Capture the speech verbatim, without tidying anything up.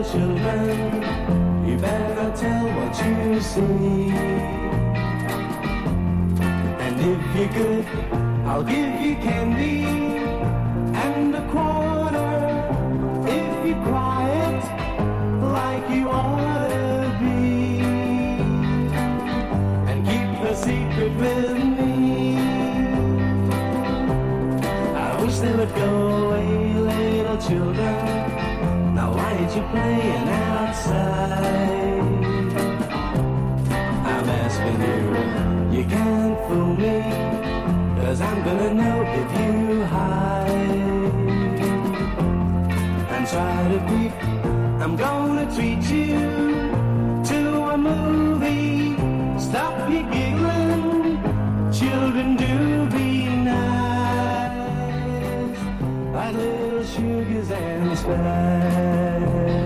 children, you better not tell what you see. And if you're good, I'll give you candy and a quarter if you're quiet like you ought to be. And keep the secret with me. I wish they would go away, little children. Now why ain't you playing outside? I'm asking you, you can't fool me, 'cause I'm gonna know if you hide and try to peek. I'm gonna treat you to a movie. Stop your giggling, children, do be nice, like little sugars and spice.